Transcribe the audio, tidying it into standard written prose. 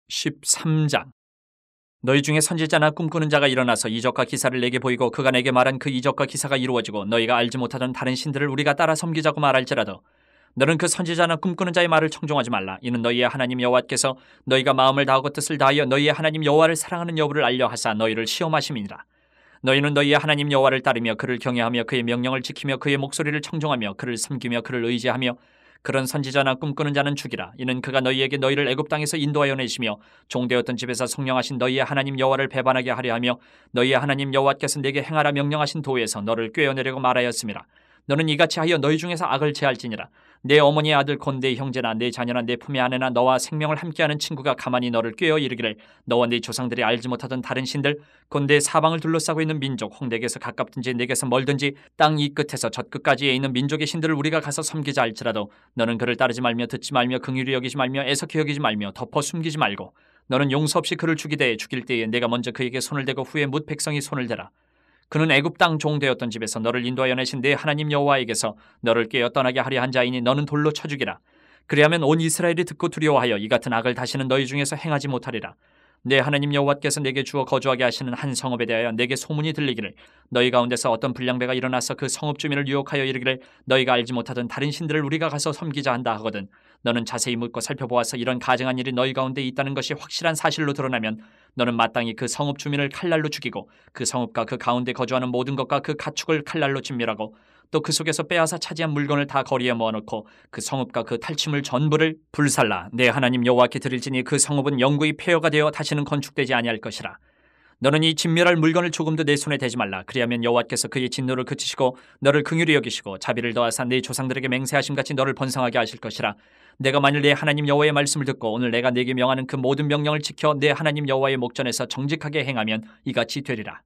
13장. 너희 중에 선지자나 꿈꾸는 자가 일어나서 이적과 기사를 내게 보이고 그가 내게 말한 그 이적과 기사가 이루어지고 너희가 알지 못하던 다른 신들을 우리가 따라 섬기자고 말할지라도 너는 그 선지자나 꿈꾸는 자의 말을 청종하지 말라. 이는 너희의 하나님 여호와께서 너희가 마음을 다하고 뜻을 다하여 너희의 하나님 여호와를 사랑하는 여부를 알려 하사 너희를 시험하심이니라. 너희는 너희의 하나님 여호와를 따르며 그를 경외하며 그의 명령을 지키며 그의 목소리를 청종하며 그를 섬기며 그를 의지하며 그런 선지자나 꿈꾸는 자는 죽이라. 이는 그가 너희에게 너희를 애굽 땅에서 인도하여 내시며 종되었던 집에서 성령하신 너희의 하나님 여호와를 배반하게 하려 하며 너희의 하나님 여호와께서 내게 행하라 명령하신 도에서 너를 꾀어내려고 말하였음이라. 너는 이같이 하여 너희 중에서 악을 제할지니라. 내 어머니의 아들 곧 내 형제나 내 자녀나 내 품의 아내나 너와 생명을 함께하는 친구가 가만히 너를 꾀어 이르기를 너와 네 조상들이 알지 못하던 다른 신들 곧 내 사방을 둘러싸고 있는 민족 혹 내게서 가깝든지 내게서 멀든지 땅 이 끝에서 저 끝까지에 있는 민족의 신들을 우리가 가서 섬기자 할지라도 너는 그를 따르지 말며 듣지 말며 긍휼히 여기지 말며 애석히 여기지 말며 덮어 숨기지 말고 너는 용서 없이 그를 죽이되 죽일 때에 내가 먼저 그에게 손을 대고 후에 뭇 백성이 손을 대라. 그는 애굽 땅 종되었던 집에서 너를 인도하여 내신 내 하나님 여호와에게서 너를 꾀어 떠나게 하려 한 자이니 너는 돌로 쳐 죽이라. 그리하면 온 이스라엘이 듣고 두려워하여 이 같은 악을 다시는 너희 중에서 행하지 못하리라. 내 하나님 여호와께서 내게 주어 거주하게 하시는 한 성읍에 대하여 내게 소문이 들리기를 너희 가운데서 어떤 불량배가 일어나서 그 성읍 주민을 유혹하여 이르기를 너희가 알지 못하던 다른 신들을 우리가 가서 섬기자 한다 하거든 너는 자세히 묻고 살펴보아서 이런 가증한 일이 너희 가운데 있다는 것이 확실한 사실로 드러나면 너는 마땅히 그 성읍 주민을 칼날로 죽이고 그 성읍과 그 가운데 거주하는 모든 것과 그 가축을 칼날로 진멸하고 또 그 속에서 빼앗아 차지한 물건을 다 거리에 모아놓고 그 성읍과 그 탈취물 전부를 불살라 내 하나님 여호와께 드릴지니 그 성읍은 영구히 폐허가 되어 다시는 건축되지 아니할 것이라. 너는 이 진멸할 물건을 조금도 내 손에 대지 말라. 그리하면 여호와께서 그의 진노를 그치시고 너를 긍휼히 여기시고 자비를 더하사 네 조상들에게 맹세하심같이 너를 번성하게 하실 것이라. 내가 만일 내 하나님 여호와의 말씀을 듣고 오늘 내가 네게 명하는 그 모든 명령을 지켜 내 하나님 여호와의 목전에서 정직하게 행하면 이같이 되리라.